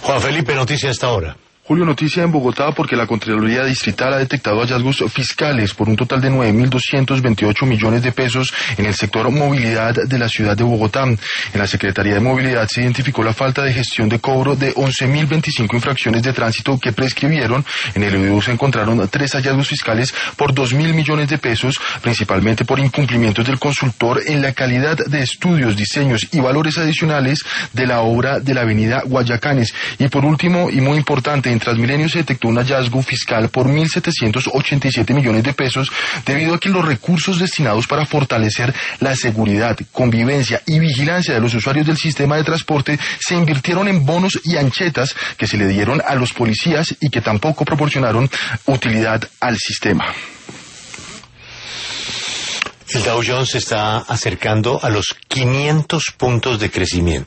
Juan Felipe, noticia hasta ahora. Julio, noticia en Bogotá porque la Contraloría Distrital ha detectado hallazgos fiscales por un total de 9.228 millones de pesos en el sector movilidad de la ciudad de Bogotá. En la Secretaría de Movilidad se identificó la falta de gestión de cobro de 11.025 infracciones de tránsito que prescribieron. En el EUDU se encontraron 3 hallazgos fiscales por 2.000 millones de pesos, principalmente por incumplimientos del consultor en la calidad de estudios, diseños y valores adicionales de la obra de la avenida Guayacanes. Y por último, y muy importante, en Transmilenio se detectó un hallazgo fiscal por 1.787 millones de pesos debido a que los recursos destinados para fortalecer la seguridad, convivencia y vigilancia de los usuarios del sistema de transporte se invirtieron en bonos y anchetas que se le dieron a los policías y que tampoco proporcionaron utilidad al sistema. El Dow Jones se está acercando a los 500 puntos de crecimiento.